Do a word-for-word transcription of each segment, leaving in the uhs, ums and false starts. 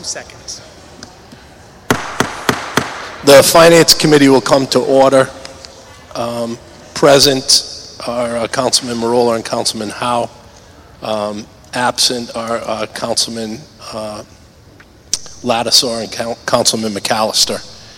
Seconds. The Finance Committee will come to order. Um, present are uh, Councilman Marola and Councilman Howe. Um, absent are uh, Councilman uh, Lattisaw and Count Councilman McAllister.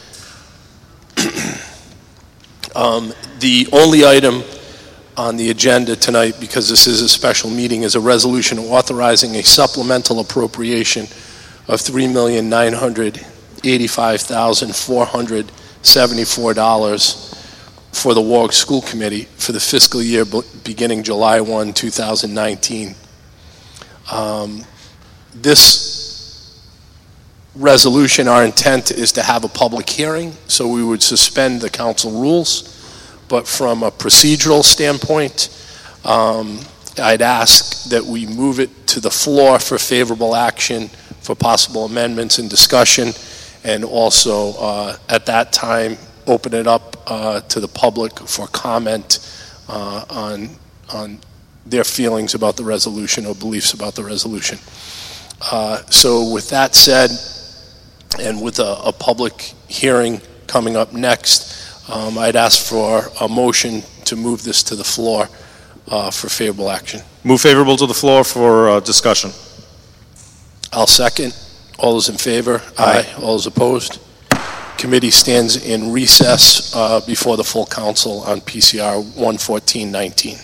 um, the only item on the agenda tonight, because this is a special meeting, is a resolution authorizing a supplemental appropriation of three million nine hundred eighty-five thousand four hundred seventy-four dollars for the Warwick School Committee for the fiscal year beginning July first, two thousand nineteen. Um, this resolution, our intent is to have a public hearing, so we would suspend the council rules, but from a procedural standpoint, um, I'd ask that we move it to the floor for favorable action, for possible amendments and discussion, and also uh, at that time open it up uh, to the public for comment uh, on, on their feelings about the resolution or beliefs about the resolution. Uh, so with that said, and with a, a public hearing coming up next, um, I'd ask for a motion to move this to the floor uh, for favorable action. Move favorable to the floor for uh, discussion. I'll second. All those in favor? Aye. Aye. All those opposed? Committee stands in recess uh, before the full council on P C R one fourteen nineteen.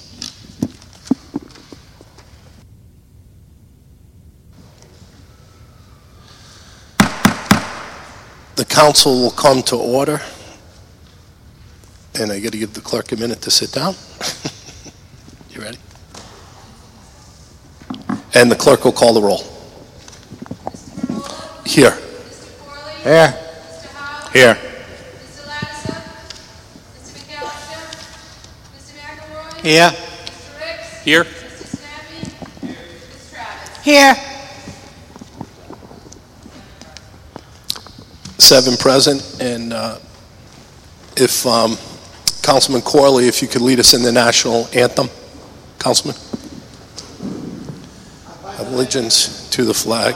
The council will come to order. And I got to give the clerk a minute to sit down. You ready? And the clerk will call the roll. Here. Here. Here. Mister Lattisaw? Mister McAllister? Mister McElroy? Here. Mister Ricks? Here. Mister Snappy? Here. Miz Travis? Here. Seven present, and uh, if um, Councilman Corley, if you could lead us in the national anthem, Councilman. Allegiance to the flag.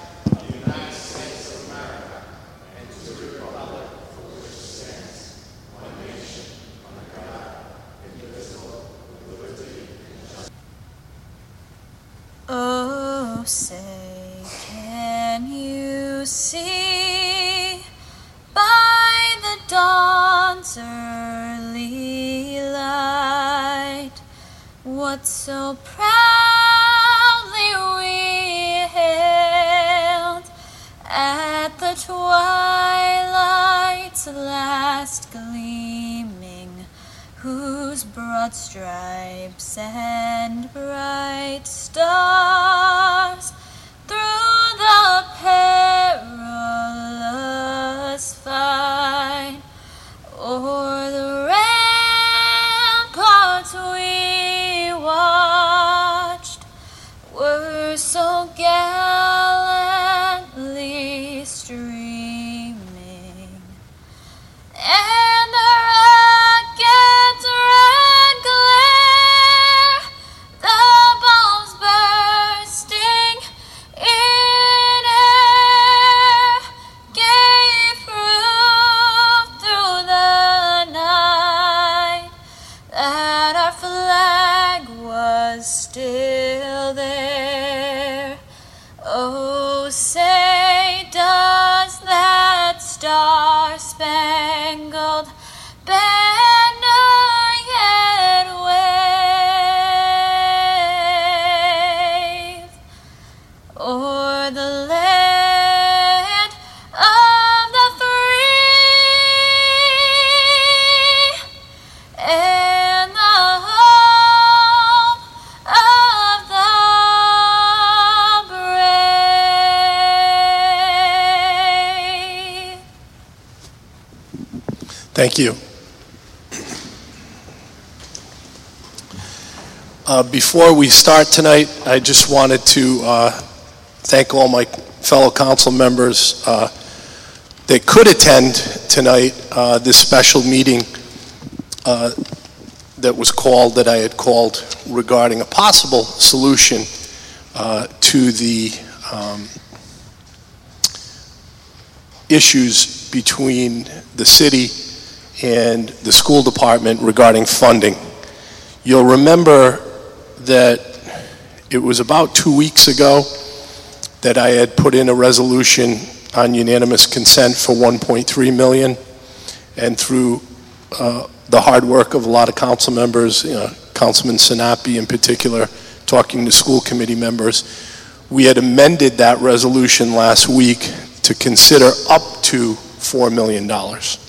Oh, say, can you see by the dawn's early light what so proudly we hailed at the twilight's last gleaming, whose broad stripes and bright stars through the perilous fight o'er the ramparts we watched were so gallantly streaming, and the rocket's red glare, the bombs bursting in air, gave proof through the night that our flag was still there. Oh, say, does that star-spangled banner yet wave o'er the land of the free and the home of the brave? Thank you. Uh, before we start tonight, I just wanted to uh, thank all my fellow council members uh, that could attend tonight uh, this special meeting uh, that was called, that I had called regarding a possible solution uh, to the um, issues between the city and the school department regarding funding. You'll remember that it was about two weeks ago that I had put in a resolution on unanimous consent for one point three million dollars, and through uh, the hard work of a lot of council members, you know, Councilman Sinapi in particular, talking to school committee members, we had amended that resolution last week to consider up to four million dollars.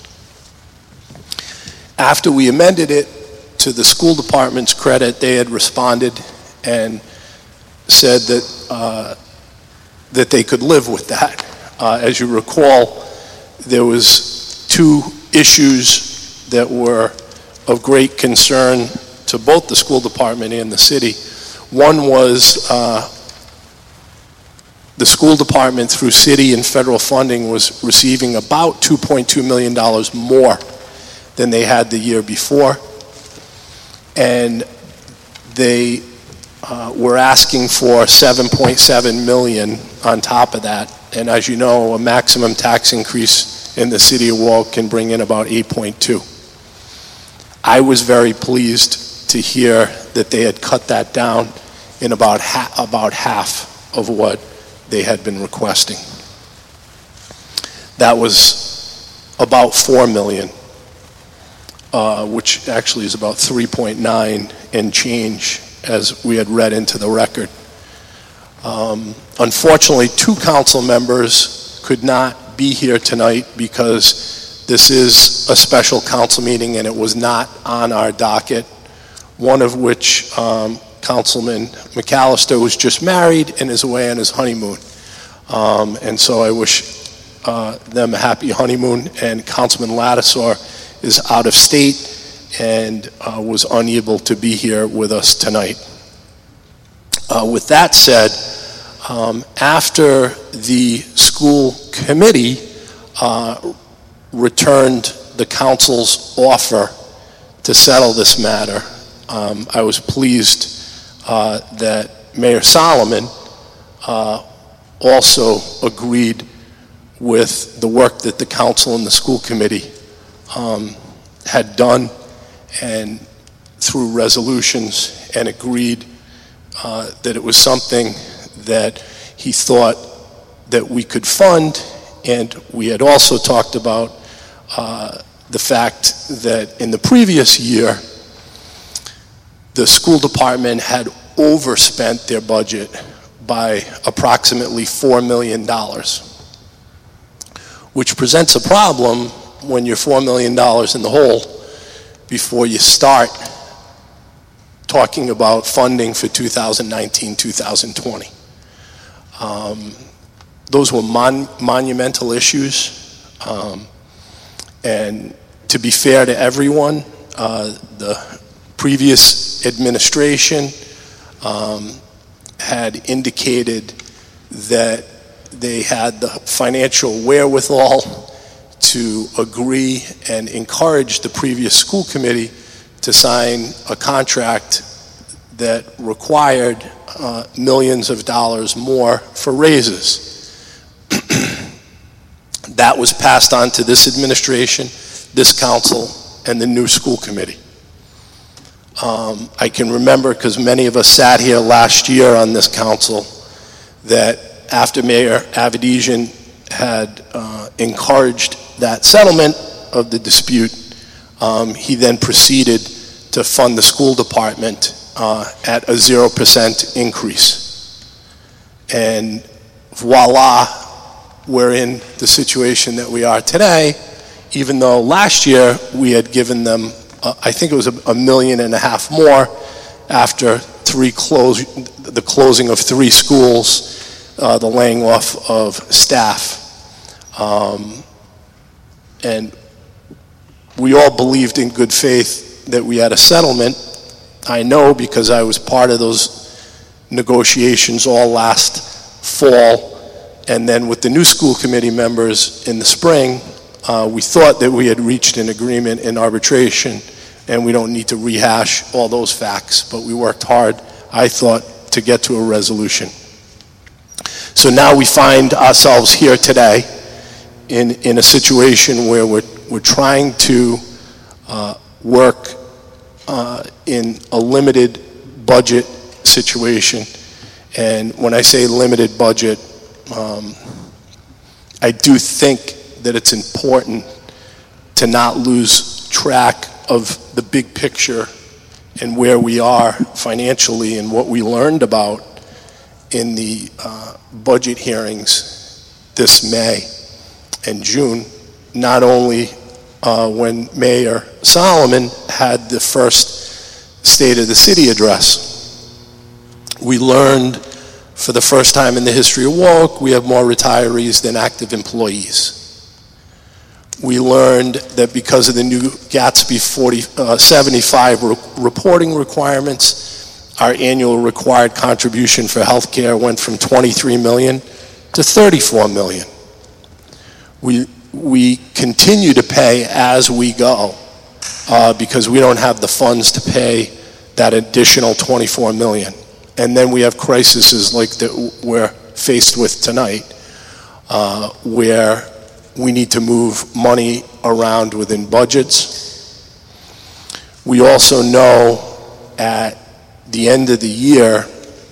After we amended it, to the school department's credit, they had responded and said that uh, that they could live with that. Uh, as you recall, there was two issues that were of great concern to both the school department and the city. One was uh, the school department, through city and federal funding, was receiving about two point two million dollars more than they had the year before. And they uh, were asking for seven point seven million dollars on top of that. And as you know, a maximum tax increase in the city of Wall can bring in about eight point two. I was very pleased to hear that they had cut that down in about, ha about half of what they had been requesting. That was about four million dollars. Uh, which actually is about three point nine and change, as we had read into the record. Um, unfortunately, two council members could not be here tonight because this is a special council meeting and it was not on our docket, one of which, um, Councilman McAllister, was just married and is away on his honeymoon. Um, and so I wish uh, them a happy honeymoon, and Councilman Lattisaw is out of state and uh, was unable to be here with us tonight. Uh, with that said, um, after the school committee uh, returned the council's offer to settle this matter, um, I was pleased uh, that Mayor Solomon uh, also agreed with the work that the council and the school committee Um, had done, and through resolutions, and agreed uh, that it was something that he thought that we could fund. And we had also talked about uh, the fact that in the previous year, the school department had overspent their budget by approximately four million dollars, which presents a problem when you're four million dollars in the hole before you start talking about funding for two thousand nineteen, two thousand twenty. Um, those were mon monumental issues, um, and to be fair to everyone, uh, the previous administration um, had indicated that they had the financial wherewithal to agree and encourage the previous school committee to sign a contract that required uh, millions of dollars more for raises. That was passed on to this administration, this council, and the new school committee. Um, I can remember, because many of us sat here last year on this council, that after Mayor Avedisian had uh, encouraged that settlement of the dispute, um, he then proceeded to fund the school department uh, at a zero percent increase. And voila, we're in the situation that we are today, even though last year we had given them, uh, I think it was a, a million and a half more after three close, the closing of three schools, uh, the laying off of staff. Um, and we all believed in good faith that we had a settlement. I know because I was part of those negotiations all last fall, and then with the new school committee members in the spring, uh, we thought that we had reached an agreement in arbitration, and we don't need to rehash all those facts, but we worked hard, I thought, to get to a resolution. So now we find ourselves here today in, in a situation where we're, we're trying to uh, work uh, in a limited budget situation. And when I say limited budget, um, I do think that it's important to not lose track of the big picture and where we are financially and what we learned about in the uh, budget hearings this May and June, not only uh, when Mayor Solomon had the first State of the City address. We learned for the first time in the history of Warwick, we have more retirees than active employees. We learned that because of the new Gatsby forty, uh, seventy-five re reporting requirements, our annual required contribution for health care went from twenty-three million dollars to thirty-four million dollars. We, we continue to pay as we go uh, because we don't have the funds to pay that additional twenty-four million dollars. And then we have crises like that we're faced with tonight uh, where we need to move money around within budgets. We also know at the end of the year,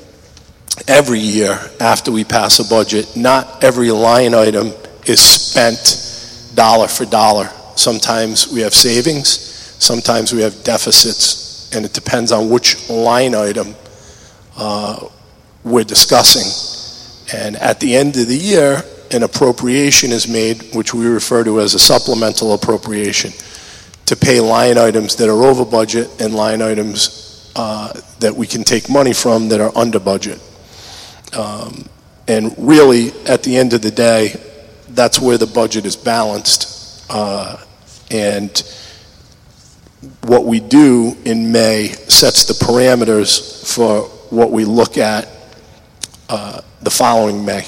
every year after we pass a budget, not every line item is spent dollar for dollar. Sometimes we have savings, sometimes we have deficits, and it depends on which line item uh, we're discussing. And at the end of the year, an appropriation is made, which we refer to as a supplemental appropriation, to pay line items that are over budget and line items uh, that we can take money from that are under budget. Um, and really, at the end of the day, that's where the budget is balanced. Uh, and what we do in May sets the parameters for what we look at uh, the following May.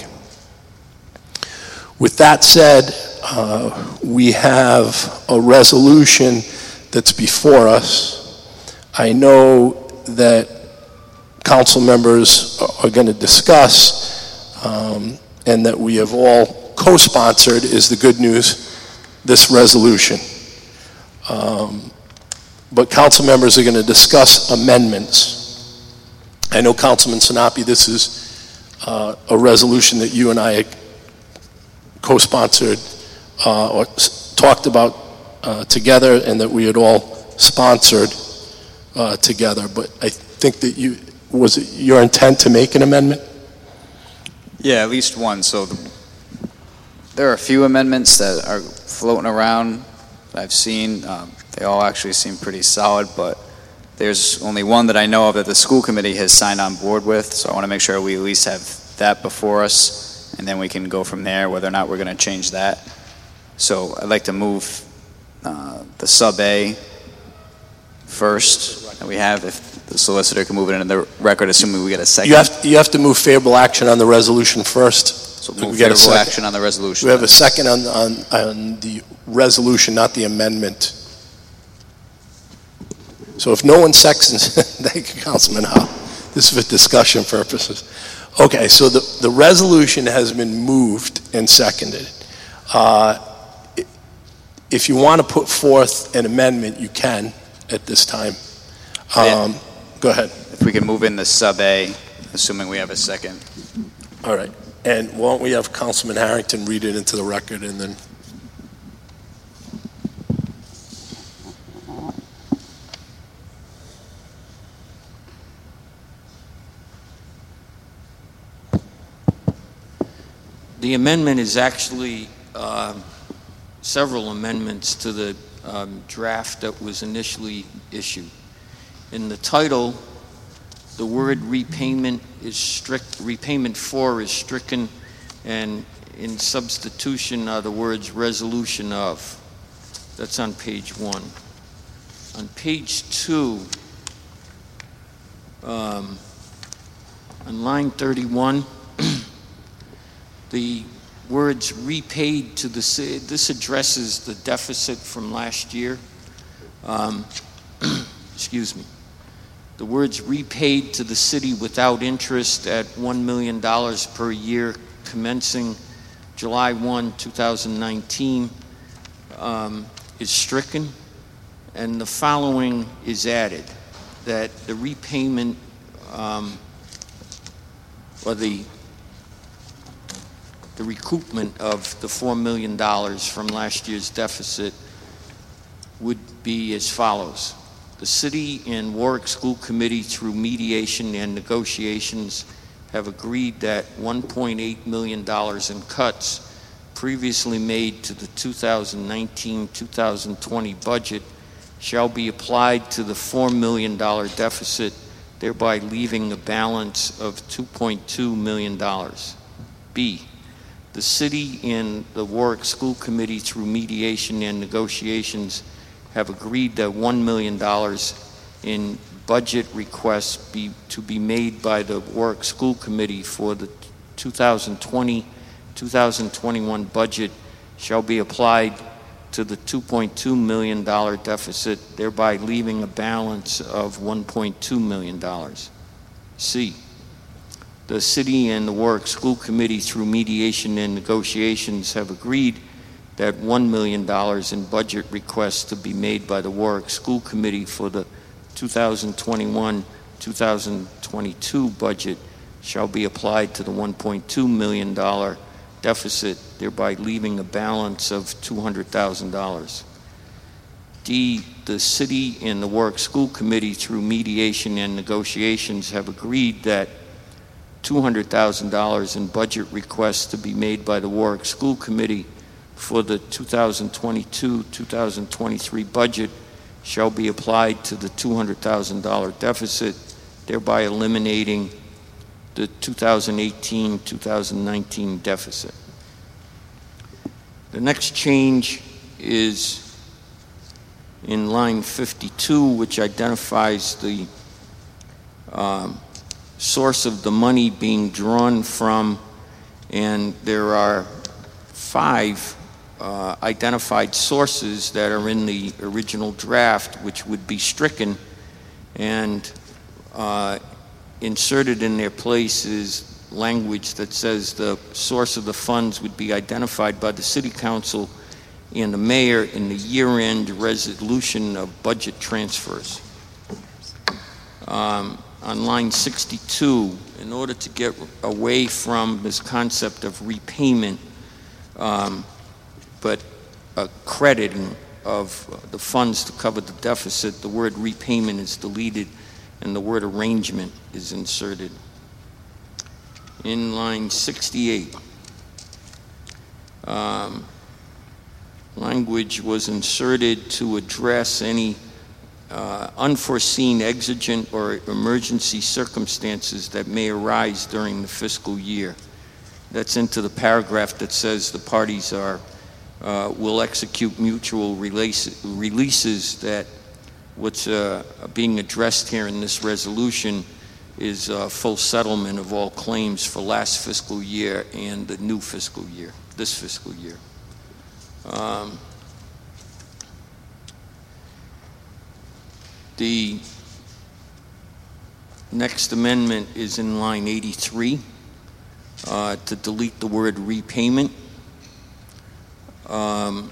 With that said, uh, we have a resolution that's before us. I know that council members are going to discuss um, and that we have all co-sponsored, is the good news, this resolution. Um, but council members are going to discuss amendments. I know, Councilman Sinapi, this is uh, a resolution that you and I co-sponsored uh, or s talked about uh, together, and that we had all sponsored uh, together. But I think that you, was it your intent to make an amendment? Yeah, at least one. So the, there are a few amendments that are floating around that I've seen. Um, they all actually seem pretty solid, but there's only one that I know of that the school committee has signed on board with, so I want to make sure we at least have that before us, and then we can go from there whether or not we're going to change that. So I'd like to move uh, the sub A first that we have, if the solicitor can move it into the record, assuming we get a second. You have, you have to move favorable action on the resolution first. So move we get a favorable second. action on the resolution. We have a second on, on, on the resolution, not the amendment. So if no one seconds, thank you, Councilman Howe. This is for discussion purposes. Okay, so the, the resolution has been moved and seconded. Uh, if you want to put forth an amendment, you can at this time. Um, go ahead. If we can move in the sub A, assuming we have a second. All right. And why don't we have Councilman Harrington read it into the record, and then... The amendment is actually uh, several amendments to the um, draft that was initially issued. In the title, the word repayment is strict, repayment for is stricken, and in substitution are the words resolution of. That's on page one. On page two, um, on line thirty-one, the words repaid to the city, this addresses the deficit from last year. Um, excuse me. The words repaid to the city without interest at one million dollars per year commencing July first, two thousand nineteen, um, is stricken, and the following is added, that the repayment, um, or the, the recoupment of the four million dollars from last year's deficit would be as follows. The City and Warwick School Committee, through mediation and negotiations, have agreed that one point eight million dollars in cuts previously made to the two thousand nineteen two thousand twenty budget shall be applied to the four million dollars deficit, thereby leaving a balance of two point two million dollars. B, the City and the Warwick School Committee, through mediation and negotiations, have agreed that one million dollars in budget requests be, to be made by the Warwick School Committee for the two thousand twenty two thousand twenty-one budget shall be applied to the two point two million dollars deficit, thereby leaving a balance of one point two million dollars. C, the City and the Warwick School Committee, through mediation and negotiations, have agreed that one million dollars in budget requests to be made by the Warwick School Committee for the two thousand twenty-one two thousand twenty-two budget shall be applied to the one point two million dollars deficit, thereby leaving a balance of two hundred thousand dollars. D, the City and the Warwick School Committee, through mediation and negotiations, have agreed that two hundred thousand dollars in budget requests to be made by the Warwick School Committee for the two thousand twenty-two two thousand twenty-three budget shall be applied to the two hundred thousand dollars deficit, thereby eliminating the two thousand eighteen two thousand nineteen deficit. The next change is in line fifty-two, which identifies the um, source of the money being drawn from, and there are five Uh, identified sources that are in the original draft, which would be stricken, and uh, inserted in their place is language that says the source of the funds would be identified by the City Council and the Mayor in the year-end resolution of budget transfers. Um, on line sixty-two, in order to get away from this concept of repayment, um, but a crediting of the funds to cover the deficit, the word repayment is deleted and the word arrangement is inserted. In line sixty-eight, um, language was inserted to address any uh, unforeseen exigent or emergency circumstances that may arise during the fiscal year. That's into the paragraph that says the parties are Uh, will execute mutual release, releases, that what's uh, being addressed here in this resolution is uh, full settlement of all claims for last fiscal year and the new fiscal year, this fiscal year. Um, the next amendment is in line eighty-three, uh, to delete the word repayment. Um,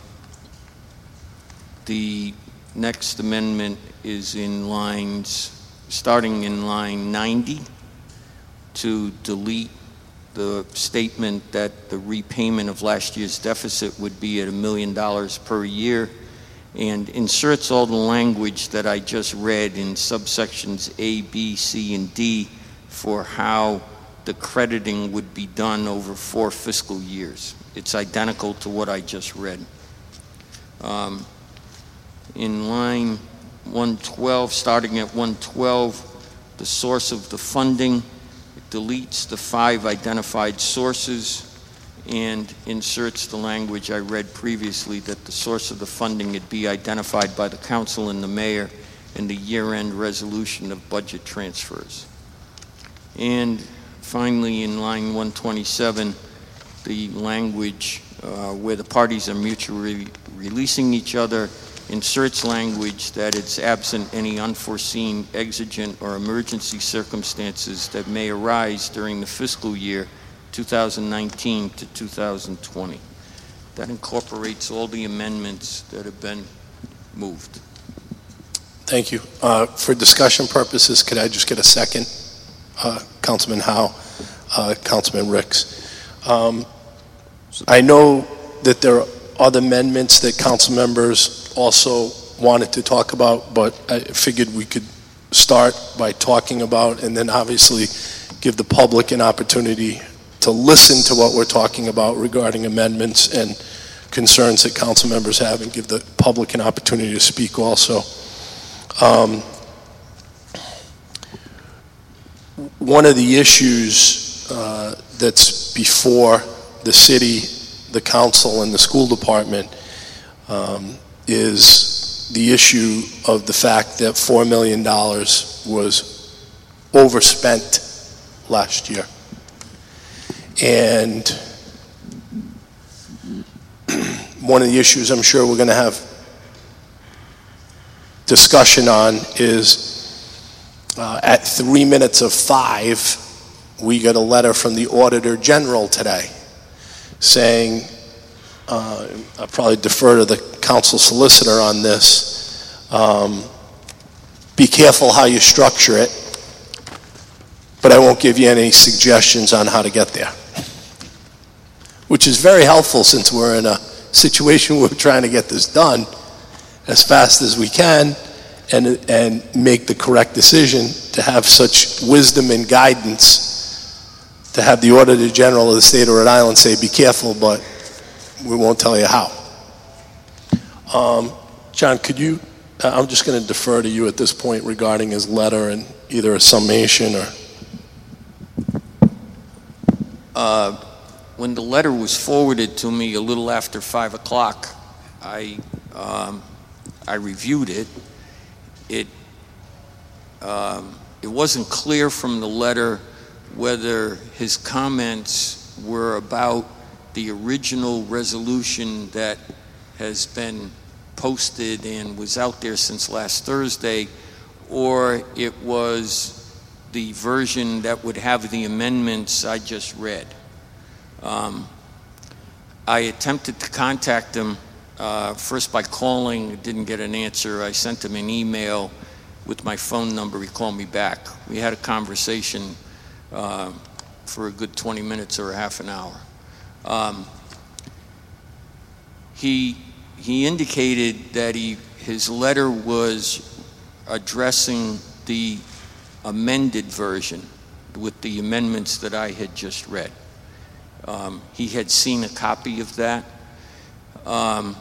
the next amendment is in lines, starting in line ninety, to delete the statement that the repayment of last year's deficit would be at a million dollars per year, and inserts all the language that I just read in subsections A, B, C, and D for how the crediting would be done over four fiscal years. It's identical to what I just read. Um, in line one twelve, starting at one twelve, the source of the funding, it deletes the five identified sources and inserts the language I read previously, that the source of the funding would be identified by the council and the mayor in the year-end resolution of budget transfers. And finally, in line one twenty-seven, the language uh, where the parties are mutually releasing each other inserts language that it's absent any unforeseen exigent or emergency circumstances that may arise during the fiscal year two thousand nineteen to two thousand twenty. That incorporates all the amendments that have been moved. Thank you. Uh, For discussion purposes, could I just get a second? Uh, Councilman Howe, uh, Councilman Ricks. Um, I know that there are other amendments that council members also wanted to talk about, but I figured we could start by talking about and then obviously give the public an opportunity to listen to what we're talking about regarding amendments and concerns that council members have, and give the public an opportunity to speak also. Um, one of the issues uh, that's before the city, the council, and the school department um, is the issue of the fact that four million dollars was overspent last year. And one of the issues I'm sure we're going to have discussion on is uh, at three minutes of five, we got a letter from the Auditor General today saying, uh, I'll probably defer to the council solicitor on this, um, be careful how you structure it, but I won't give you any suggestions on how to get there. Which is very helpful since we're in a situation where we're trying to get this done as fast as we can and, and make the correct decision, to have such wisdom and guidance, to have the Auditor General of the state of Rhode Island say, be careful, but we won't tell you how. Um, John, could you, I'm just going to defer to you at this point regarding his letter and either a summation or... Uh, when the letter was forwarded to me a little after five o'clock, I um, I reviewed it. It um, it wasn't clear from the letter whether his comments were about the original resolution that has been posted and was out there since last Thursday, or it was the version that would have the amendments I just read. Um, I attempted to contact him uh, first by calling, didn't get an answer. I sent him an email with my phone number. He called me back. We had a conversation uh, for a good twenty minutes or a half an hour. Um, he he indicated that he his letter was addressing the amended version with the amendments that I had just read. Um, he had seen a copy of that. Um,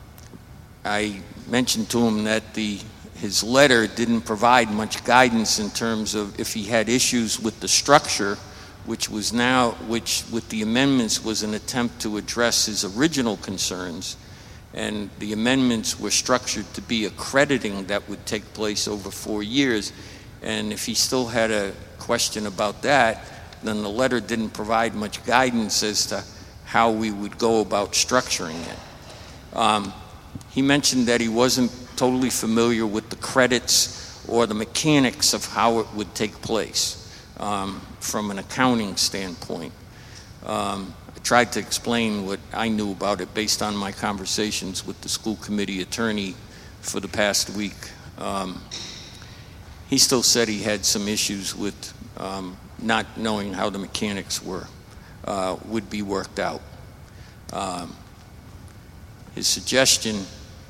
I mentioned to him that the his letter didn't provide much guidance in terms of if he had issues with the structure, which was now, which with the amendments was an attempt to address his original concerns, and the amendments were structured to be a crediting that would take place over four years. And if he still had a question about that, then the letter didn't provide much guidance as to how we would go about structuring it. Um, he mentioned that he wasn't totally familiar with the credits or the mechanics of how it would take place um, from an accounting standpoint. Um, I tried to explain what I knew about it based on my conversations with the school committee attorney for the past week. Um, he still said he had some issues with um, not knowing how the mechanics were, uh, would be worked out. Um, his suggestion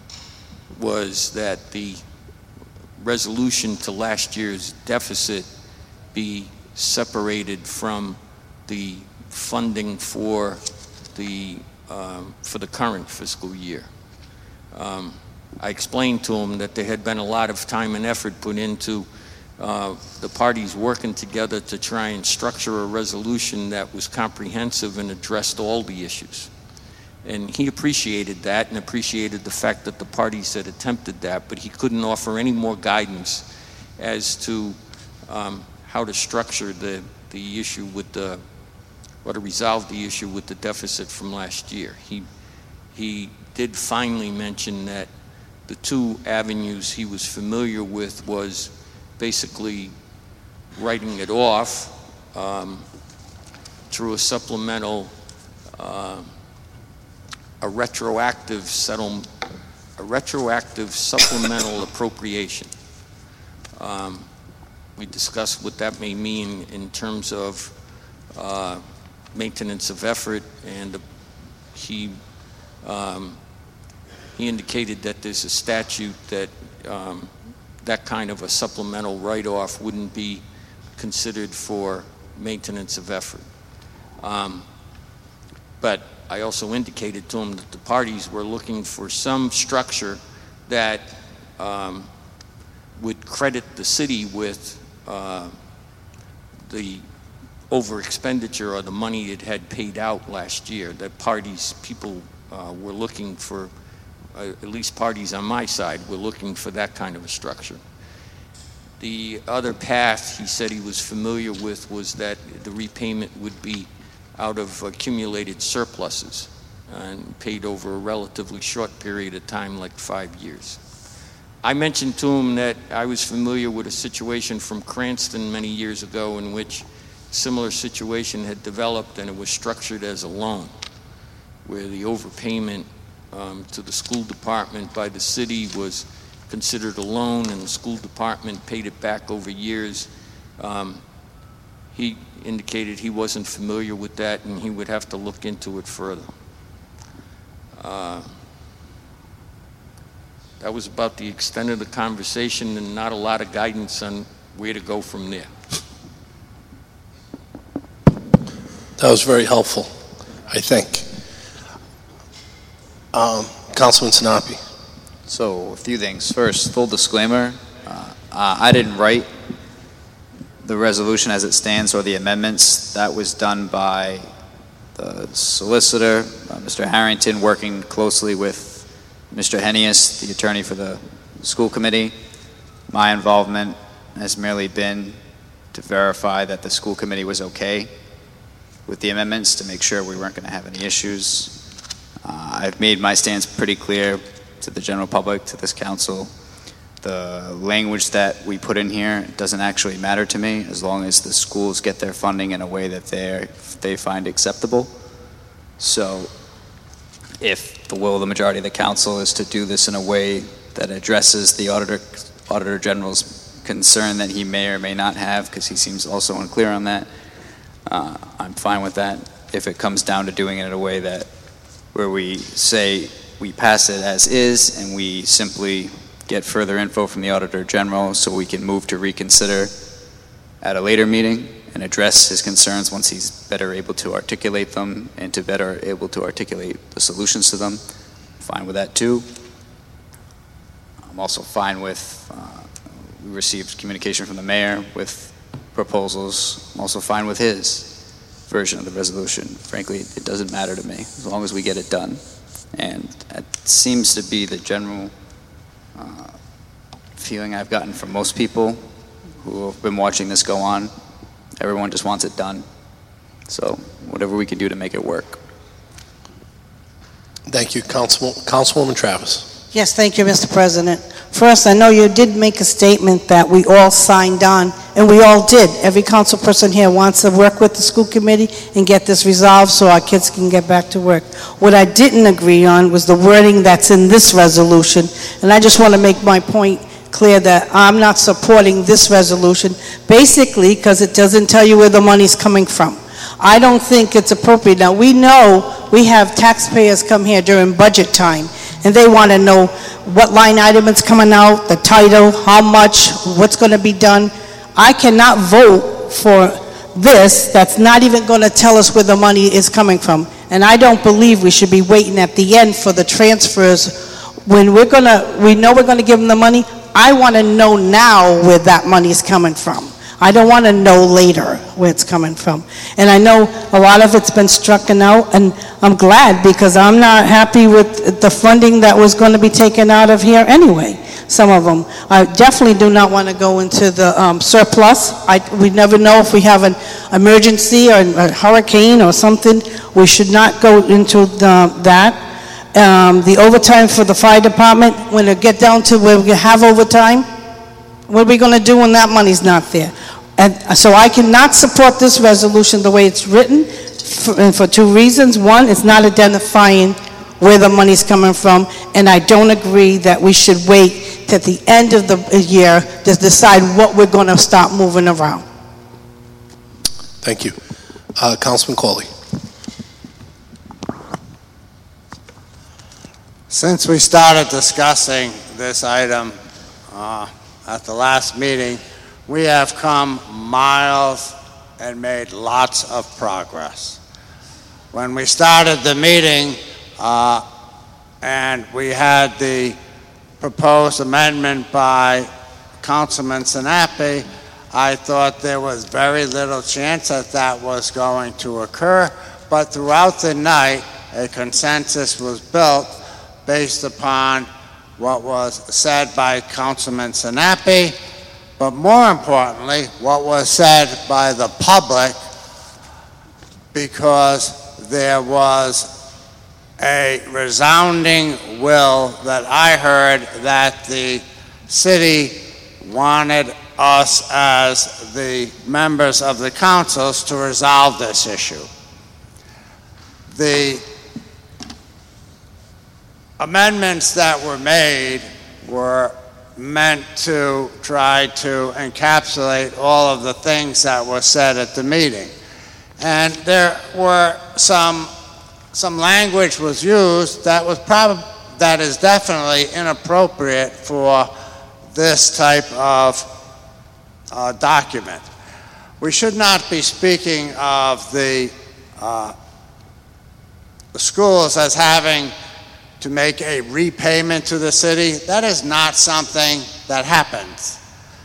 was that the resolution to last year's deficit be separated from the funding for the um, for the current fiscal year. Um, I explained to him that there had been a lot of time and effort put into uh, the parties working together to try and structure a resolution that was comprehensive and addressed all the issues. And he appreciated that and appreciated the fact that the parties had attempted that, but he couldn't offer any more guidance as to um, how to structure the, the issue with the, or to resolve the issue with the deficit from last year. He, he did finally mention that the two avenues he was familiar with was basically writing it off, um, through a supplemental, uh, a retroactive settle, a retroactive supplemental appropriation. Um, we discussed what that may mean in terms of uh, maintenance of effort, and he um, he indicated that there's a statute that um, that kind of a supplemental write-off wouldn't be considered for maintenance of effort. Um, but I also indicated to him that the parties were looking for some structure that um, would credit the city with uh, the over expenditure or the money it had paid out last year. The parties, people uh, were looking for, uh, at least parties on my side, were looking for that kind of a structure. The other path he said he was familiar with was that the repayment would be out of accumulated surpluses and paid over a relatively short period of time, like five years. I mentioned to him that I was familiar with a situation from Cranston many years ago in which a similar situation had developed, and it was structured as a loan, where the overpayment um, to the school department by the city was considered a loan, and the school department paid it back over years. Um, he indicated he wasn't familiar with that, and he would have to look into it further. Uh, that was about the extent of the conversation, and not a lot of guidance on where to go from there. That was very helpful, I think. Um, Councilman Sinapi. So, a few things. First, full disclaimer, uh, uh, I didn't write the resolution as it stands or the amendments. That was done by the solicitor, uh, Mister Harrington, working closely with Mister Hennius, the attorney for the school committee. My involvement has merely been to verify that the school committee was okay with the amendments, to make sure we weren't going to have any issues. Uh, I've made my stance pretty clear to the general public, to this council. The language that we put in here doesn't actually matter to me, as long as the schools get their funding in a way that they they find acceptable. So if the will of the majority of the council is to do this in a way that addresses the auditor auditor general's concern that he may or may not have, because he seems also unclear on that, uh, I'm fine with that. If it comes down to doing it in a way that where we say we pass it as is and we simply get further info from the Auditor General so we can move to reconsider at a later meeting and address his concerns once he's better able to articulate them and to better able to articulate the solutions to them. Fine with that too. I'm also fine with, uh, we received communication from the mayor with proposals. I'm also fine with his version of the resolution. Frankly, it doesn't matter to me as long as we get it done. And it seems to be the general uh, feeling I've gotten from most people who have been watching this go on. Everyone just wants it done. So whatever we can do to make it work. Thank you, Council, Councilwoman Travis. Yes, thank you, Mister President. First, I know you did make a statement that we all signed on, and we all did. Every council person here wants to work with the school committee and get this resolved so our kids can get back to work. What I didn't agree on was the wording that's in this resolution, and I just want to make my point clear that I'm not supporting this resolution, basically because it doesn't tell you where the money's coming from. I don't think it's appropriate. Now, we know we have taxpayers come here during budget time, and they want to know what line item is coming out, the title, how much, what's going to be done. I cannot vote for this that's not even going to tell us where the money is coming from. And I don't believe we should be waiting at the end for the transfers. When we're going to, we know we're going to give them the money, I want to know now where that money is coming from. I don't want to know later where it's coming from. And I know a lot of it's been struck out, and I'm glad, because I'm not happy with the funding that was going to be taken out of here anyway, some of them. I definitely do not want to go into the um, surplus. I, we never know if we have an emergency or a hurricane or something. We should not go into the, that. Um, the overtime for the fire department, when it get down to where we have overtime, what are we going to do when that money's not there? And so I cannot support this resolution the way it's written for, and for two reasons. One, it's not identifying where the money's coming from, and I don't agree that we should wait to the end of the year to decide what we're going to start moving around. Thank you. Uh, Councilman Cawley. Since we started discussing this item uh, at the last meeting, we have come miles and made lots of progress. When we started the meeting uh, and we had the proposed amendment by Councilman Sinapi, I thought there was very little chance that that was going to occur, but throughout the night, a consensus was built based upon what was said by Councilman Sinapi, but more importantly, what was said by the public, because there was a resounding will that I heard that the city wanted us as the members of the councils to resolve this issue. The amendments that were made were meant to try to encapsulate all of the things that were said at the meeting. And there were some, some language was used that was probably, that is definitely inappropriate for this type of uh, document. We should not be speaking of the, uh, the schools as having to make a repayment to the city. That is not something that happens.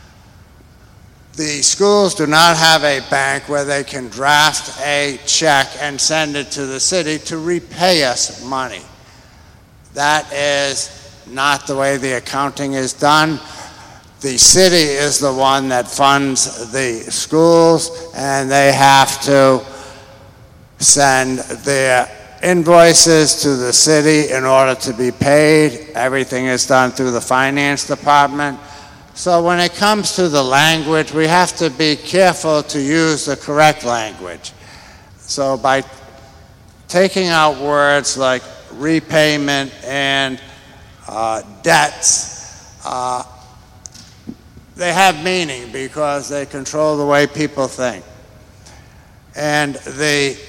The schools do not have a bank where they can draft a check and send it to the city to repay us money. That is not the way the accounting is done. The city is the one that funds the schools, and they have to send their invoices to the city in order to be paid. Everything is done through the finance department. So when it comes to the language, we have to be careful to use the correct language. So by taking out words like repayment and uh, debts, uh, they have meaning because they control the way people think. And the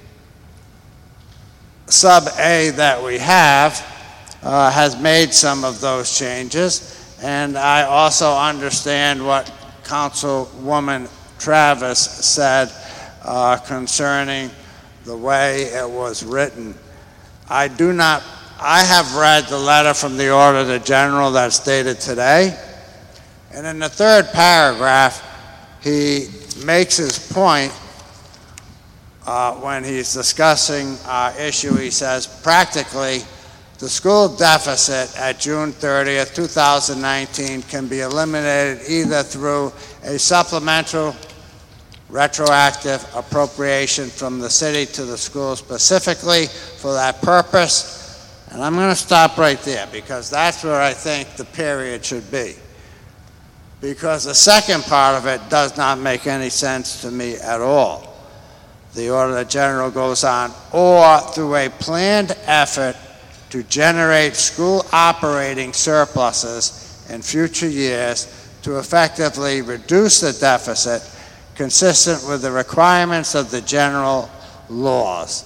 sub A that we have uh, has made some of those changes, and I also understand what Councilwoman Travis said uh, concerning the way it was written. I do not, I have read the letter from the Auditor General that's dated today, and in the third paragraph he makes his point. Uh, when he's discussing our issue, he says, practically, the school deficit at June thirtieth, two thousand nineteen can be eliminated either through a supplemental retroactive appropriation from the city to the school specifically for that purpose. And I'm going to stop right there because that's where I think the period should be. Because the second part of it does not make any sense to me at all. The Auditor General goes on, or through a planned effort to generate school operating surpluses in future years to effectively reduce the deficit consistent with the requirements of the general laws.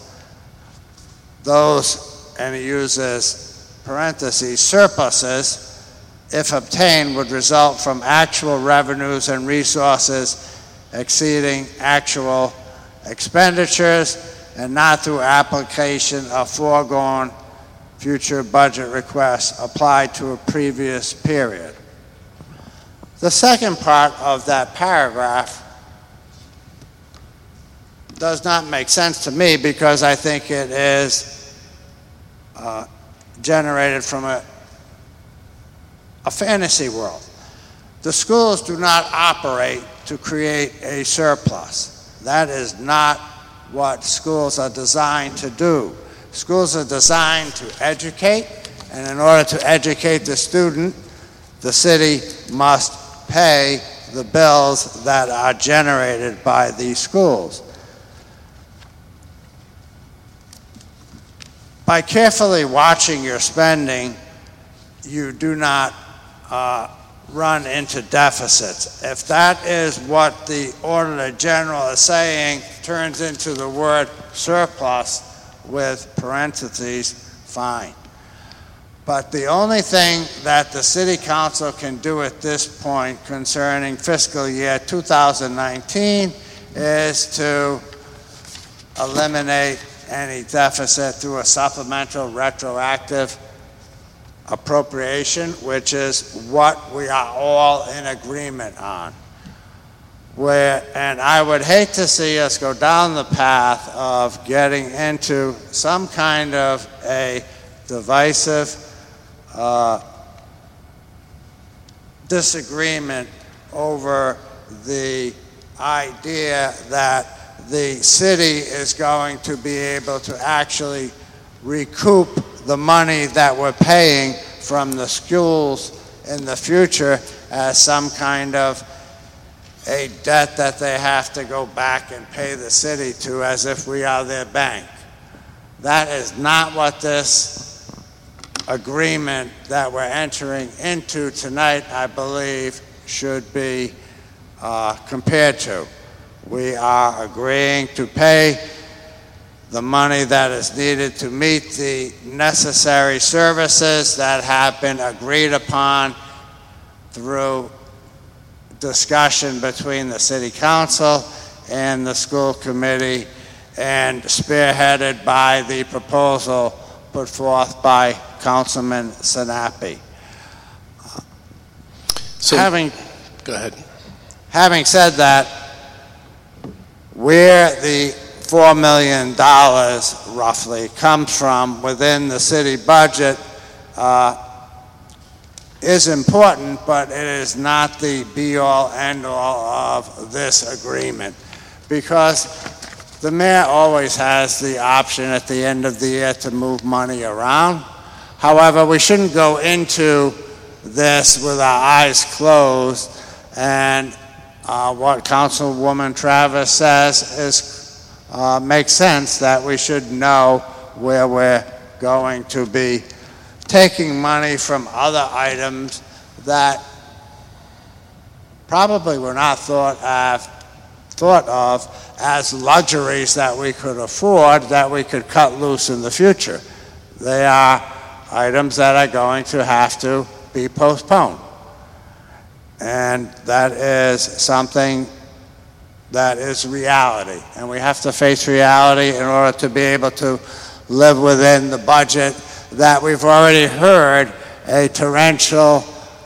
Those, and he uses parentheses, surpluses, if obtained, would result from actual revenues and resources exceeding actual expenditures and not through application of foregone future budget requests applied to a previous period. The second part of that paragraph does not make sense to me because I think it is uh, generated from a, a fantasy world. The schools do not operate to create a surplus. That is not what schools are designed to do. Schools are designed to educate, and in order to educate the student, the city must pay the bills that are generated by these schools. By carefully watching your spending, you do not uh, run into deficits. If that is what the Auditor General is saying, turns into the word surplus with parentheses, fine. But the only thing that the City Council can do at this point concerning fiscal year two thousand nineteen is to eliminate any deficit through a supplemental retroactive appropriation, which is what we are all in agreement on. Where, and I would hate to see us go down the path of getting into some kind of a divisive uh, disagreement over the idea that the city is going to be able to actually recoup the money that we're paying from the schools in the future as some kind of a debt that they have to go back and pay the city to as if we are their bank. That is not what this agreement that we're entering into tonight, I believe, should be uh, compared to. We are agreeing to pay the money that is needed to meet the necessary services that have been agreed upon through discussion between the City Council and the school committee, and spearheaded by the proposal put forth by Councilman Sinapi. So, having, go ahead. Having said that, where the four million dollars roughly comes from within the city budget uh, is important, but it is not the be-all, end-all of this agreement, because the mayor always has the option at the end of the year to move money around. However, we shouldn't go into this with our eyes closed, and uh, what Councilwoman Travis says is uh, makes sense, that we should know where we're going to be taking money from other items that probably were not thought of, thought of as luxuries that we could afford, that we could cut loose in the future. They are items that are going to have to be postponed. And that is something that is reality. And we have to face reality in order to be able to live within the budget that we've already heard a torrential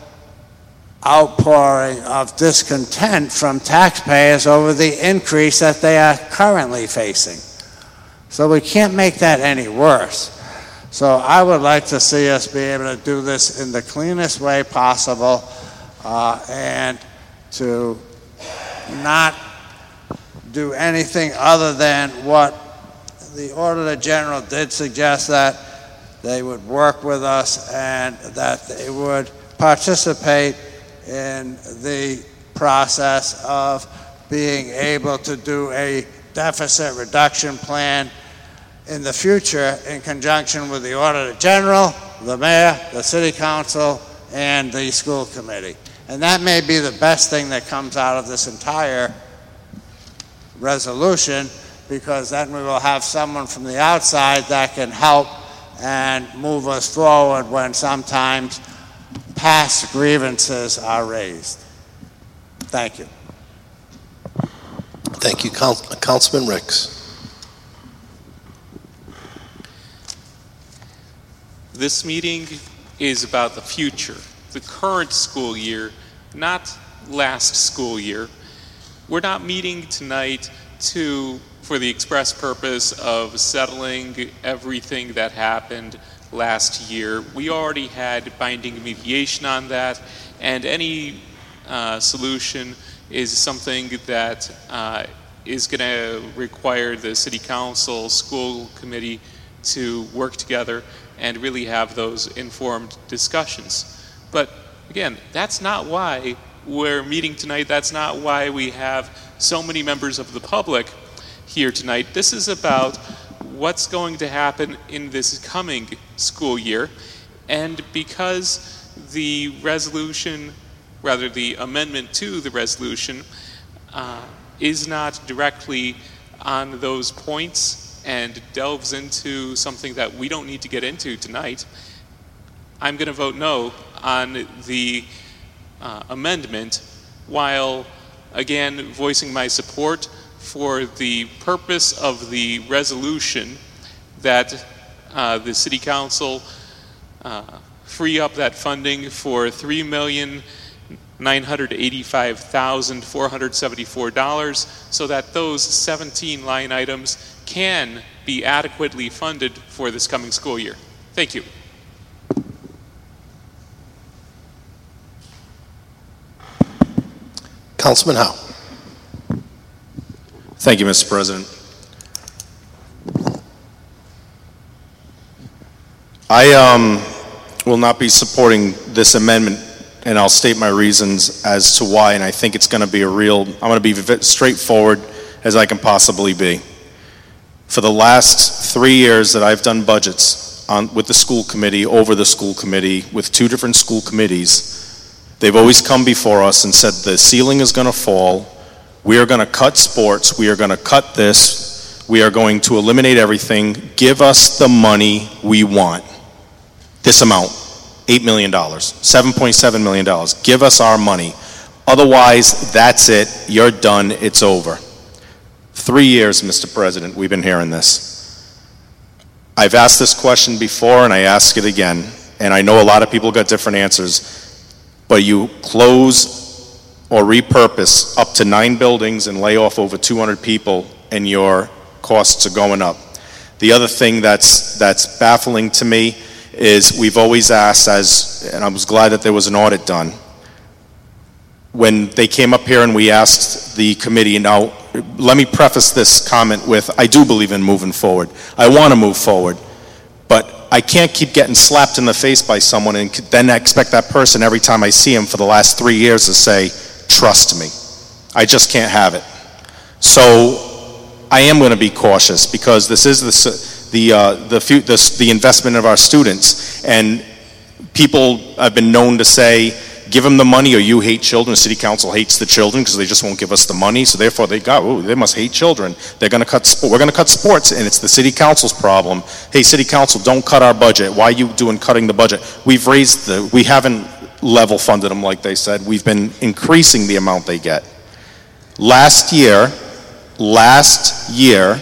outpouring of discontent from taxpayers over the increase that they are currently facing. So we can't make that any worse. So I would like to see us be able to do this in the cleanest way possible, uh, and to not do anything other than what the Auditor General did suggest, that they would work with us and that they would participate in the process of being able to do a deficit reduction plan in the future in conjunction with the Auditor General, the Mayor, the City Council, and the school committee. And that may be the best thing that comes out of this entire resolution, because then we will have someone from the outside that can help and move us forward when sometimes past grievances are raised. Thank you. Thank you, Council- Councilman Ricks. This meeting is about the future, the current school year, not last school year. We're not meeting tonight to, for the express purpose of settling everything that happened last year. We already had binding mediation on that, and any uh, solution is something that uh, is going to require the City Council, school committee to work together and really have those informed discussions. But again, that's not why we're meeting tonight. That's not why we have so many members of the public here tonight. This is about what's going to happen in this coming school year. And because the resolution, rather the amendment to the resolution, uh, is not directly on those points and delves into something that we don't need to get into tonight, I'm going to vote no on the uh, amendment, while again voicing my support for the purpose of the resolution, that uh, the City Council uh, free up that funding for three million nine hundred eighty-five thousand four hundred seventy-four dollars, so that those seventeen line items can be adequately funded for this coming school year. Thank you. Councilman Howe. Thank you, Mister President. I um, will not be supporting this amendment, and I'll state my reasons as to why, and I think it's going to be a real, I'm going to be as straightforward as I can possibly be. For the last three years that I've done budgets on, with the school committee, over the school committee, with two different school committees, they've always come before us and said the ceiling is going to fall, we are going to cut sports, we are going to cut this, we are going to eliminate everything, give us the money we want. This amount, eight million dollars, seven point seven million dollars, give us our money. Otherwise, that's it, you're done, it's over. Three years, Mister President, we've been hearing this. I've asked this question before and I ask it again, and I know a lot of people got different answers. But you close or repurpose up to nine buildings and lay off over two hundred people, and your costs are going up. The other thing that's that's baffling to me is we've always asked, as, and I was glad that there was an audit done, when they came up here and we asked the committee, now let me preface this comment with, I do believe in moving forward. I want to move forward, but I can't keep getting slapped in the face by someone and then expect that person every time I see him for the last three years to say, trust me. I just can't have it. So I am going to be cautious, because this is the the uh, the, the the investment of our students, and people have been known to say, give them the money or you hate children. The City Council hates the children because they just won't give us the money, so therefore they got, oh, they must hate children. They're going to cut sport. We're going to cut sports, and it's the City Council's problem. Hey, City Council, don't cut our budget. Why are you doing cutting the budget? We've raised the, we haven't level funded them like they said. We've been increasing the amount they get. Last year, last year,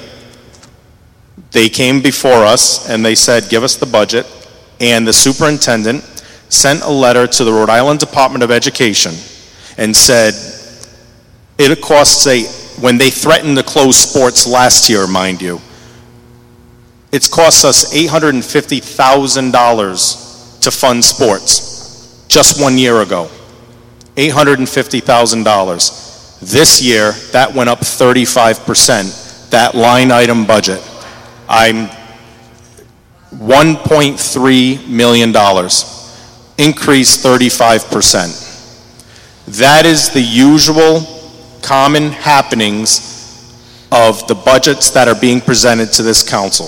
they came before us and they said, give us the budget, and the superintendent sent a letter to the Rhode Island Department of Education and said it costs a, when they threatened to close sports last year, mind you, it's cost us eight hundred fifty thousand dollars to fund sports just one year ago. eight hundred fifty thousand dollars. This year, that went up thirty-five percent, that line item budget. I'm one point three million dollars. Increase thirty-five percent. That is the usual common happenings of the budgets that are being presented to this council.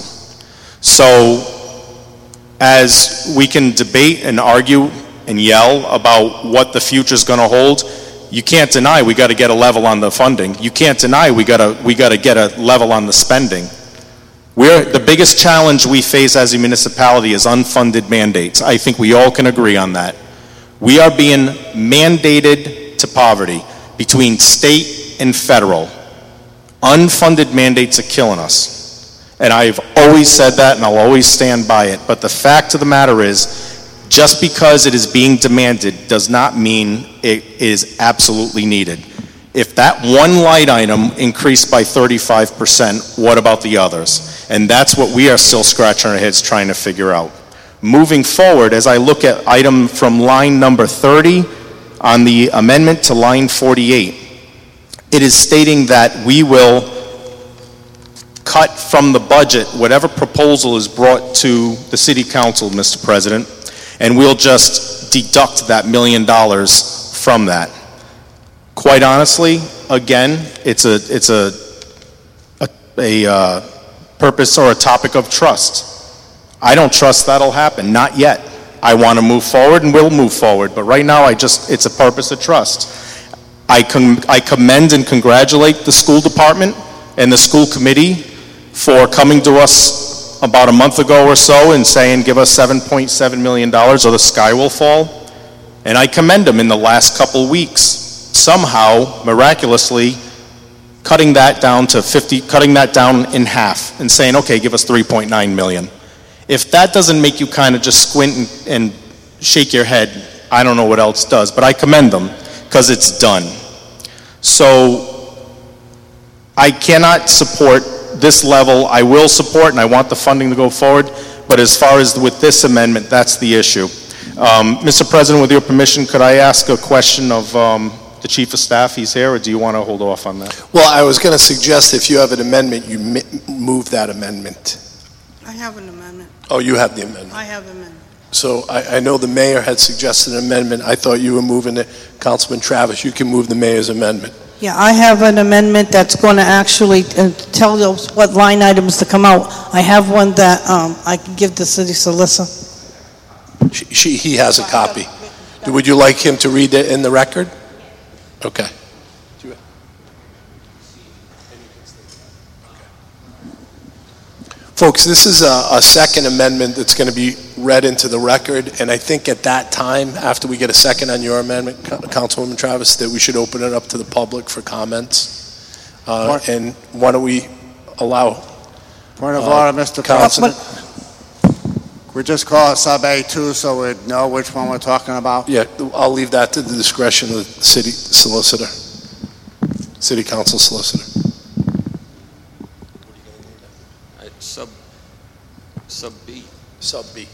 So as we can debate and argue and yell about what the future is going to hold, you can't deny we got to get a level on the funding. You can't deny we got to we got to get a level on the spending. We're, the biggest challenge we face as a municipality is unfunded mandates. I think we all can agree on that. We are being mandated to poverty between state and federal. Unfunded mandates are killing us. And I've always said that, and I'll always stand by it. But the fact of the matter is, just because it is being demanded does not mean it is absolutely needed. If that one light item increased by thirty-five percent, what about the others? And that's what we are still scratching our heads trying to figure out. Moving forward, as I look at item from line number thirty on the amendment to line forty-eight, it is stating that we will cut from the budget whatever proposal is brought to the City Council, Mister President, and we'll just deduct that million dollars from that. quite honestly, again, it's a, it's a, a, a uh, purpose or a topic of trust. I don't trust that'll happen, not yet. I want to move forward and we'll move forward, but right now I just, it's a purpose of trust. I, com I commend and congratulate the school department and the school committee for coming to us about a month ago or so and saying, give us seven point seven million dollars or the sky will fall. And I commend them in the last couple weeks, somehow, miraculously, cutting that down to fifty, cutting that down in half and saying, okay, give us three point nine million. If that doesn't make you kind of just squint and, and shake your head, I don't know what else does, but I commend them because it's done. So I cannot support this level. I will support and I want the funding to go forward, but as far as with this amendment, that's the issue. Um, Mister President, with your permission, could I ask a question of um, the Chief of Staff? He's here, or do you want to hold off on that? Well, I was going to suggest if you have an amendment, you mi- move that amendment. I have an amendment. Oh, you have the amendment. I have an amendment. So I, I know the mayor had suggested an amendment. I thought you were moving it. Councilman Travis, you can move the mayor's amendment. Yeah, I have an amendment that's going to actually uh, tell us what line items to come out. I have one that um, I can give the city solicitor. She, she, he has a copy. Would you like him to read it in the record? Okay. Folks, this is a, a second amendment that's going to be read into the record, and I think at that time, after we get a second on your amendment, Co- Councilwoman Travis, that we should open it up to the public for comments. Uh, and why don't we allow... Point of uh, order, Mister Councilman. President. We just call it sub A two so we know which one we're talking about. Yeah, I'll leave that to the discretion of the city solicitor, city council solicitor. Uh, Sub, sub B. Sub B.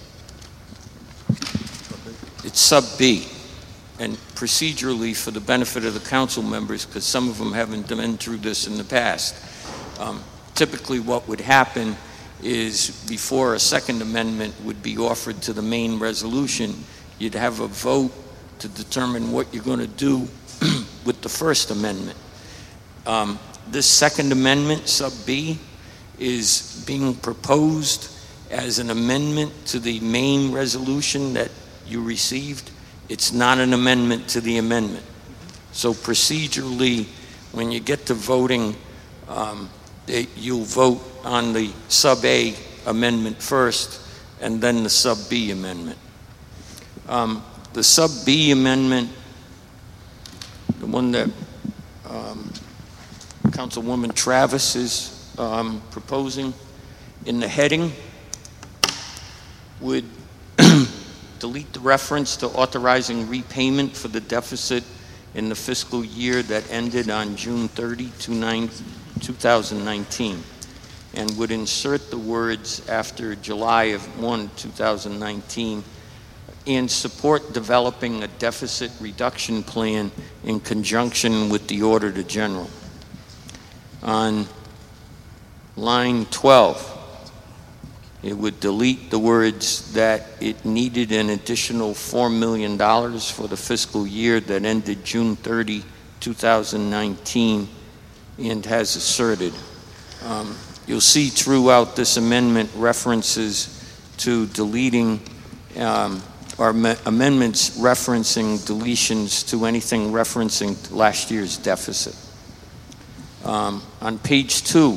It's sub B. And procedurally, for the benefit of the council members, because some of them haven't been through this in the past, um, typically what would happen is before a second amendment would be offered to the main resolution, you'd have a vote to determine what you're going to do with the first amendment. Um, this second amendment, sub B, is being proposed as an amendment to the main resolution that you received. It's not an amendment to the amendment. So procedurally, when you get to voting, um, they, you'll vote on the sub A amendment first and then the sub B amendment. Um, the sub B amendment, the one that um, Councilwoman Travis is um, proposing, in the heading would delete the reference to authorizing repayment for the deficit in the fiscal year that ended on June thirtieth, two thousand nineteen, and would insert the words after July of first, two thousand nineteen, and support developing a deficit reduction plan in conjunction with the Auditor General. On line twelve, it would delete the words that it needed an additional four million dollars for the fiscal year that ended June thirtieth, two thousand nineteen, and has asserted. Um, you'll see throughout this amendment references to deleting, um, or am- amendments referencing deletions to anything referencing last year's deficit. Um, on page two,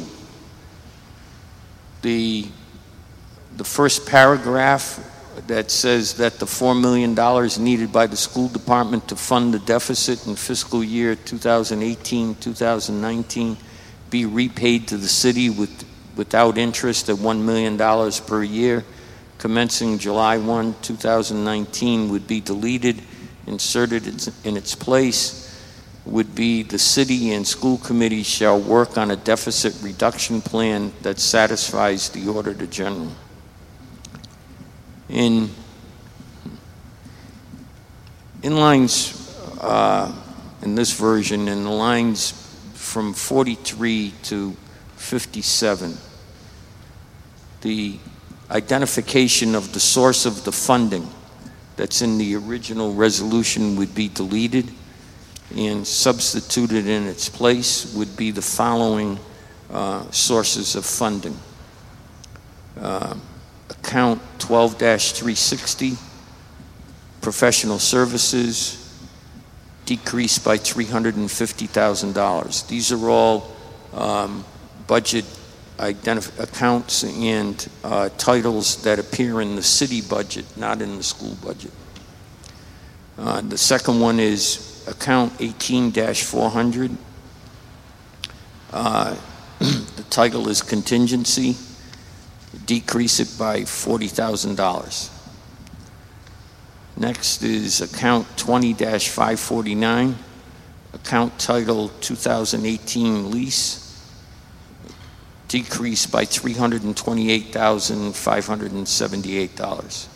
the the first paragraph that says that the four million dollars needed by the school department to fund the deficit in fiscal year two thousand eighteen, two thousand nineteen be repaid to the city with, without interest at one million dollars per year, commencing July first, two thousand nineteen, would be deleted. Inserted in its place would be the city and school committee shall work on a deficit reduction plan that satisfies the Auditor General. In, in lines, uh, in this version, in the lines from forty-three to fifty-seven, the identification of the source of the funding that's in the original resolution would be deleted, and substituted in its place would be the following uh, sources of funding. Uh, account twelve three sixty, professional services, decreased by three hundred fifty thousand dollars. These are all um, budget identif- accounts and uh, titles that appear in the city budget, not in the school budget. Uh, the second one is account eighteen four hundred. Uh, the title is contingency. Decrease it by forty thousand dollars. Next is account twenty five forty-nine, account title two thousand eighteen lease, decreased by three hundred twenty-eight thousand five hundred seventy-eight dollars.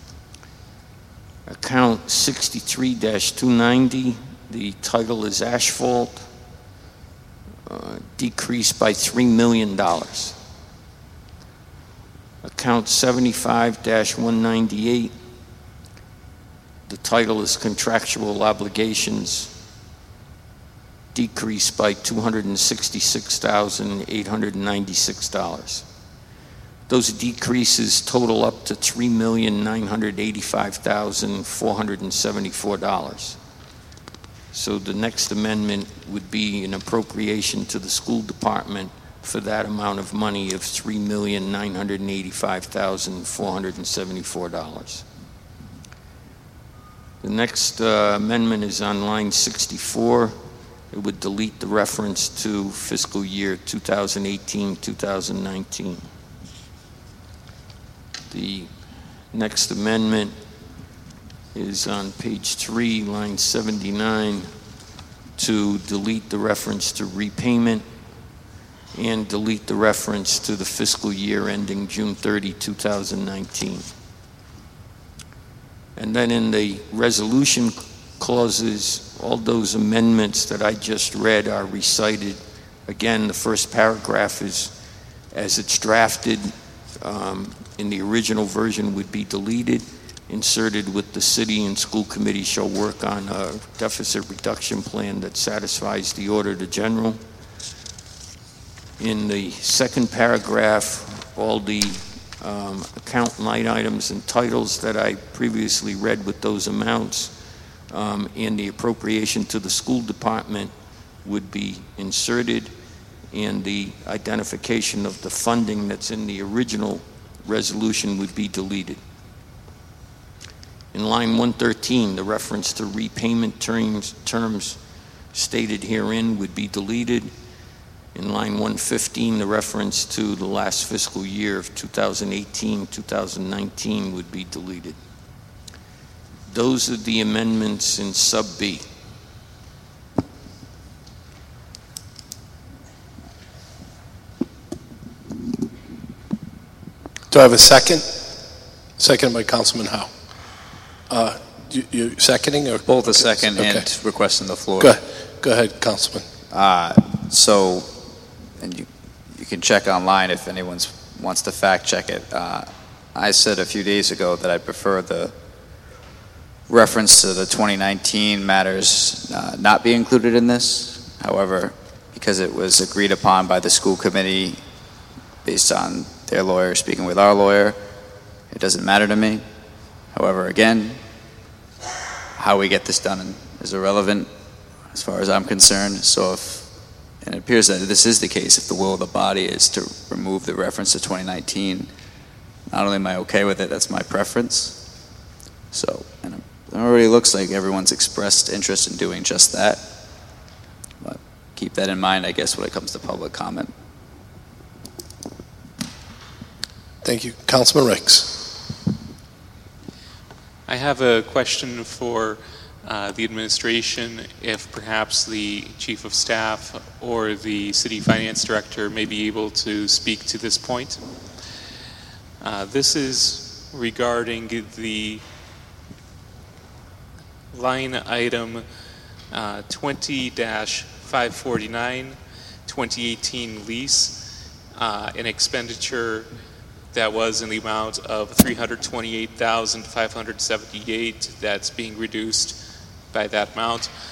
Account sixty-three two ninety, the title is asphalt, uh, decreased by three million dollars. Account seventy-five one ninety-eight, the title is contractual obligations, decreased by two hundred sixty-six thousand eight hundred ninety-six dollars. Those decreases total up to three million nine hundred eighty-five thousand four hundred seventy-four dollars. So the next amendment would be an appropriation to the school department for that amount of money of three million nine hundred eighty-five thousand four hundred seventy-four dollars. The next uh, amendment is on line sixty-four. It would delete the reference to fiscal year two thousand eighteen two thousand nineteen. The next amendment is on page three, line seventy-nine, to delete the reference to repayment and delete the reference to the fiscal year ending June thirtieth two thousand nineteen. And then in the resolution clauses, all those amendments that I just read are recited. Again, the first paragraph is, as it's drafted um, in the original version, would be deleted, inserted with the city and school committee shall work on a deficit reduction plan that satisfies the Auditor General. In the second paragraph, all the um, account line items and titles that I previously read with those amounts um, and the appropriation to the school department would be inserted, and the identification of the funding that's in the original resolution would be deleted. In line one thirteen, the reference to repayment terms, terms stated herein would be deleted. In line one fifteen, the reference to the last fiscal year of two thousand eighteen two thousand nineteen would be deleted. Those are the amendments in sub B. Do I have a second? Second by Councilman Howe. Uh, you, you seconding or Both a okay. second Okay. and requesting the floor. Go ahead, go ahead, Councilman. Uh, so, and you, you can check online if anyone wants to fact check it. Uh, I said a few days ago that I prefer the reference to the twenty nineteen matters uh, not be included in this. However, because it was agreed upon by the school committee based on their lawyer speaking with our lawyer, it doesn't matter to me. However, again, how we get this done is irrelevant as far as I'm concerned. So if, and it appears that this is the case, if the will of the body is to remove the reference to twenty nineteen, not only am I okay with it, that's my preference. So, and it already looks like everyone's expressed interest in doing just that. But keep that in mind, I guess, when it comes to public comment. Thank you. Councilman Ricks. I have a question for uh, the administration, if perhaps the chief of staff or the city finance director may be able to speak to this point. Uh, this is regarding the line item uh, twenty dash five forty-nine, twenty eighteen lease, uh, an expenditure that was in the amount of three hundred twenty-eight thousand five hundred seventy-eight. That's being reduced by that amount.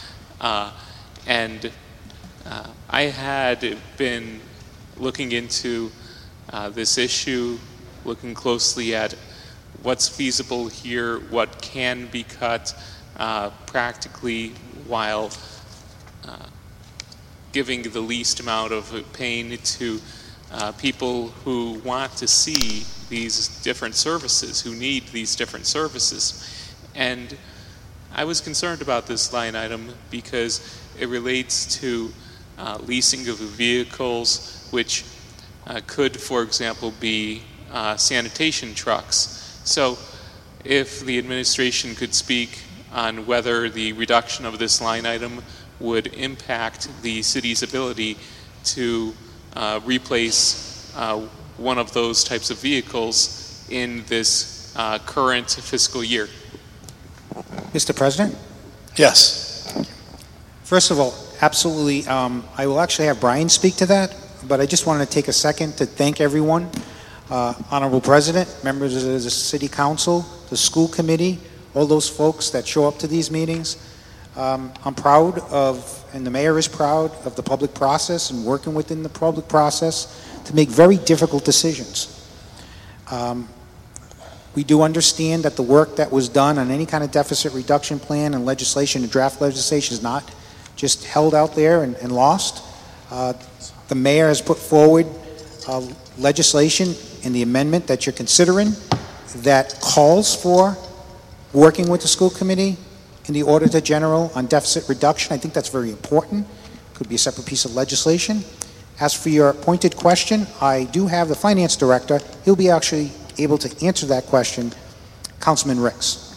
Uh, and uh, I had been looking into uh, this issue, looking closely at what's feasible here, what can be cut uh, practically while uh, giving the least amount of pain to uh, people who want to see these different services, who need these different services. And I was concerned about this line item because it relates to uh, leasing of vehicles, which uh, could, for example, be uh, sanitation trucks. So if the administration could speak on whether the reduction of this line item would impact the city's ability to uh, replace uh, one of those types of vehicles in this uh, current fiscal year. Mister President? Yes. First of all, absolutely, um, I will actually have Brian speak to that, but I just wanted to take a second to thank everyone, uh, Honorable President, members of the City Council, the school committee, all those folks that show up to these meetings. Um, I'm proud of, and the mayor is proud of the public process and working within the public process to make very difficult decisions. Um, we do understand that the work that was done on any kind of deficit reduction plan and legislation and draft legislation is not just held out there and, and lost. Uh, the mayor has put forward uh, legislation in the amendment that you're considering that calls for working with the school committee in the Auditor General on deficit reduction. I think that's very important. Could be a separate piece of legislation. As for your pointed question, I do have the finance director. He'll be actually able to answer that question, Councilman Ricks.